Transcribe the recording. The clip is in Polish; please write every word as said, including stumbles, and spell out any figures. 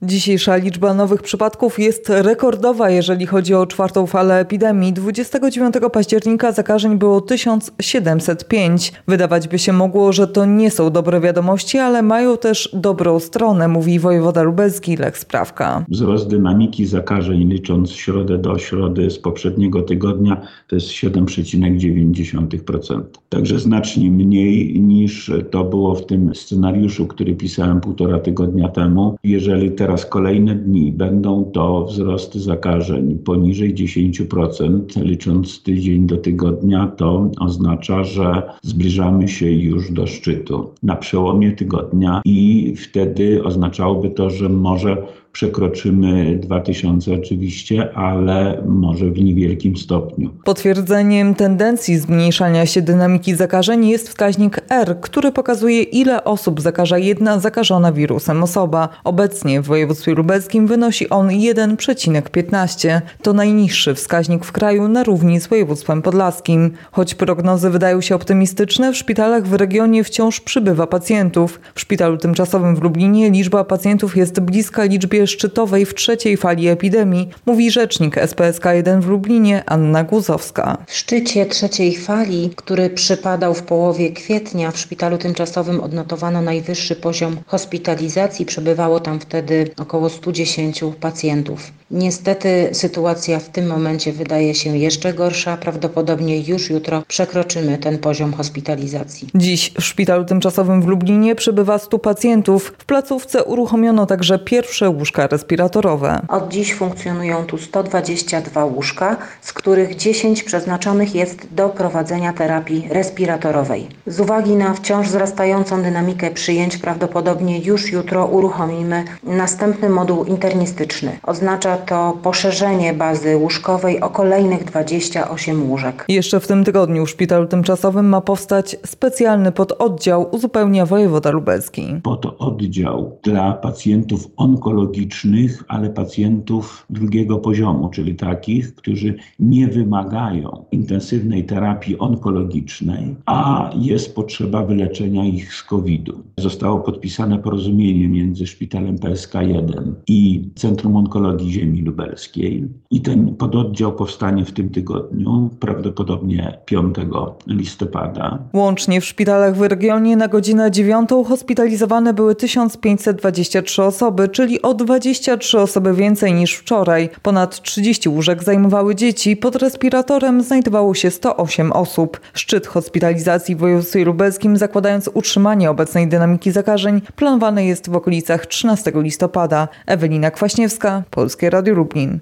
Dzisiejsza liczba nowych przypadków jest rekordowa, jeżeli chodzi o czwartą falę epidemii. dwudziestego dziewiątego października zakażeń było tysiąc siedemset pięć. Wydawać by się mogło, że to nie są dobre wiadomości, ale mają też dobrą stronę, mówi wojewoda lubelski Lech Sprawka. Wzrost dynamiki zakażeń licząc środę do środy z poprzedniego tygodnia to jest siedem przecinek dziewięć procent. Także znacznie mniej niż to było w tym scenariuszu, który pisałem półtora tygodnia temu. Jeżeli teraz Teraz kolejne dni będą to wzrosty zakażeń poniżej dziesięć procent, licząc tydzień do tygodnia, to oznacza, że zbliżamy się już do szczytu na przełomie tygodnia i wtedy oznaczałoby to, że może przekroczymy dwa tysiące oczywiście, ale może w niewielkim stopniu. Potwierdzeniem tendencji zmniejszania się dynamiki zakażeń jest wskaźnik R, który pokazuje, ile osób zakaża jedna zakażona wirusem osoba. Obecnie w województwie lubelskim wynosi on jeden przecinek piętnaście. To najniższy wskaźnik w kraju na równi z województwem podlaskim. Choć prognozy wydają się optymistyczne, w szpitalach w regionie wciąż przybywa pacjentów. W szpitalu tymczasowym w Lublinie liczba pacjentów jest bliska liczbie szczytowej w trzeciej fali epidemii, mówi rzecznik S P S K jeden w Lublinie Anna Guzowska. W szczycie trzeciej fali, który przypadał w połowie kwietnia, w szpitalu tymczasowym odnotowano najwyższy poziom hospitalizacji. Przebywało tam wtedy około stu dziesięciu pacjentów. Niestety sytuacja w tym momencie wydaje się jeszcze gorsza. Prawdopodobnie już jutro przekroczymy ten poziom hospitalizacji. Dziś w szpitalu tymczasowym w Lublinie przebywa stu pacjentów. W placówce uruchomiono także pierwsze łóżka respiratorowe. Od dziś funkcjonują tu sto dwadzieścia dwa łóżka, z których dziesięć przeznaczonych jest do prowadzenia terapii respiratorowej. Z uwagi na wciąż wzrastającą dynamikę przyjęć prawdopodobnie już jutro uruchomimy następny moduł internistyczny. Oznacza to poszerzenie bazy łóżkowej o kolejnych dwadzieścia osiem łóżek. Jeszcze w tym tygodniu w szpitalu tymczasowym ma powstać specjalny pododdział, uzupełnia wojewoda lubelski. Pododdział dla pacjentów onkologicznych, ale pacjentów drugiego poziomu, czyli takich, którzy nie wymagają intensywnej terapii onkologicznej, a jest potrzeba wyleczenia ich z kowidu. Zostało podpisane porozumienie między szpitalem P S K jeden i Centrum Onkologii Ziemi Lubelskiej i ten pododdział powstanie w tym tygodniu, prawdopodobnie piątego listopada. Łącznie w szpitalach w regionie na godzinę dziewiątą hospitalizowane były tysiąc pięćset dwadzieścia trzy osoby, czyli o dwadzieścia trzy osoby więcej niż wczoraj. Ponad trzydzieści łóżek zajmowały dzieci, pod respiratorem znajdowało się sto osiem osób. Szczyt hospitalizacji w województwie lubelskim, zakładając utrzymanie obecnej dynamiki zakażeń, planowany jest w okolicach trzynastego listopada. Ewelina Kwaśniewska, Polskie Radio Lublin.